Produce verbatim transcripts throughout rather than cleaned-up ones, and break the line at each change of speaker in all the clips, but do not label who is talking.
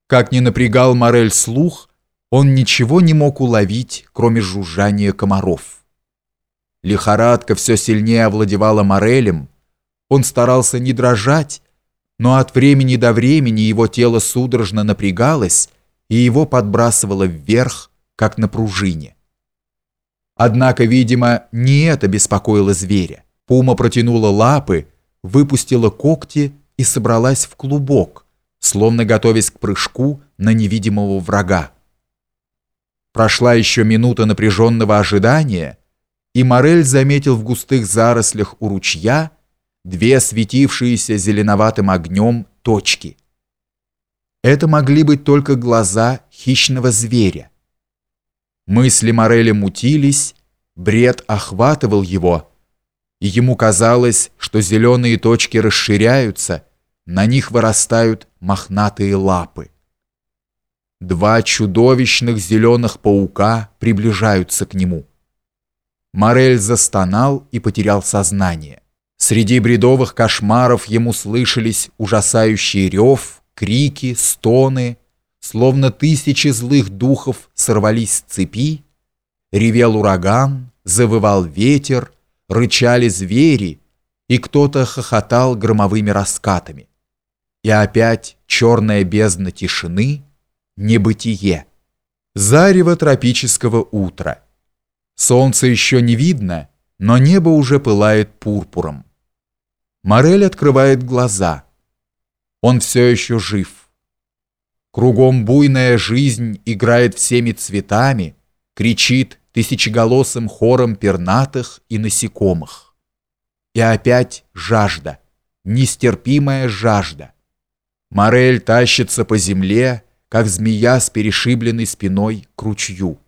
Как ни напрягал Моррель слух, он ничего не мог уловить, кроме жужжания комаров. Лихорадка все сильнее овладевала Моррелем. Он старался не дрожать, но от времени до времени его тело судорожно напрягалось, и его подбрасывало вверх, как на пружине. Однако, видимо, не это беспокоило зверя. Пума протянула лапы, выпустила когти и собралась в клубок, словно готовясь к прыжку на невидимого врага. Прошла еще минута напряженного ожидания, и Моррель заметил в густых зарослях у ручья две светившиеся зеленоватым огнем точки. Это могли быть только глаза хищного зверя. Мысли Морреля мутились, бред охватывал его, и ему казалось, что зеленые точки расширяются, на них вырастают мохнатые лапы. Два чудовищных зеленых паука приближаются к нему. Моррель застонал и потерял сознание. Среди бредовых кошмаров ему слышались ужасающий рев, крики, стоны, словно тысячи злых духов сорвались с цепи, ревел ураган, завывал ветер, рычали звери, и кто-то хохотал громовыми раскатами. И опять черная бездна тишины, небытие. Зарево тропического утра. Солнце еще не видно, но небо уже пылает пурпуром. Моррель открывает глаза. Он все еще жив. Кругом буйная жизнь играет всеми цветами, кричит тысячеголосым хором пернатых и насекомых. И опять жажда, нестерпимая жажда. Моррель тащится по земле, как змея с перешибленной спиной к ручью.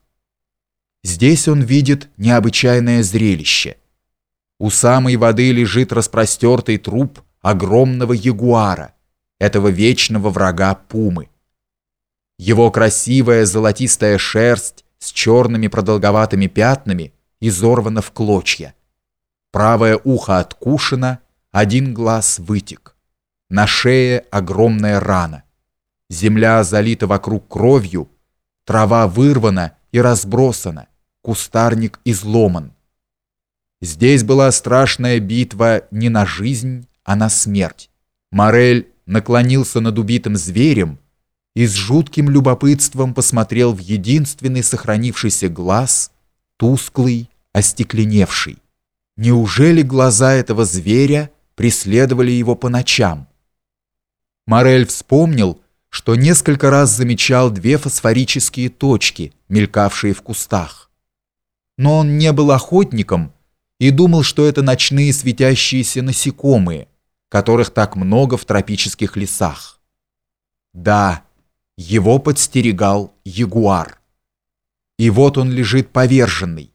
Здесь он видит необычайное зрелище. У самой воды лежит распростертый труп огромного ягуара, этого вечного врага пумы. Его красивая золотистая шерсть с черными продолговатыми пятнами изорвана в клочья. Правое ухо откушено, один глаз вытек. На шее огромная рана. Земля залита вокруг кровью, трава вырвана и разбросана, кустарник изломан. Здесь была страшная битва не на жизнь, а на смерть. Моррель наклонился над убитым зверем и с жутким любопытством посмотрел в единственный сохранившийся глаз, тусклый, остекленевший. Неужели глаза этого зверя преследовали его по ночам? Моррель вспомнил, что несколько раз замечал две фосфорические точки, мелькавшие в кустах. Но он не был охотником и думал, что это ночные светящиеся насекомые, которых так много в тропических лесах. Да, его подстерегал ягуар. И вот он лежит поверженный.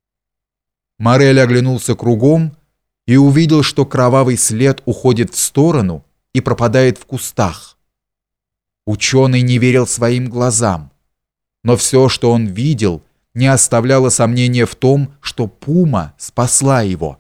Моррель оглянулся кругом и увидел, что кровавый след уходит в сторону и пропадает в кустах. Ученый не верил своим глазам, но все, что он видел, не оставляло сомнения в том, что пума спасла его.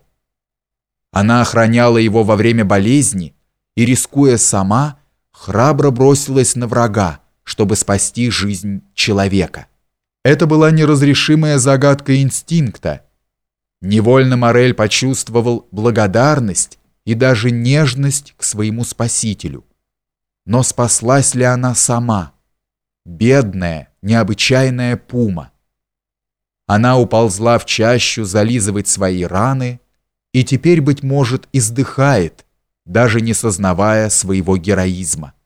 Она охраняла его во время болезни и, рискуя сама, храбро бросилась на врага, чтобы спасти жизнь человека. Это была неразрешимая загадка инстинкта. Невольно Моррель почувствовал благодарность и даже нежность к своему спасителю. Но спаслась ли она сама? Бедная, необычайная пума. Она уползла в чащу зализывать свои раны и теперь, быть может, издыхает, даже не сознавая своего героизма.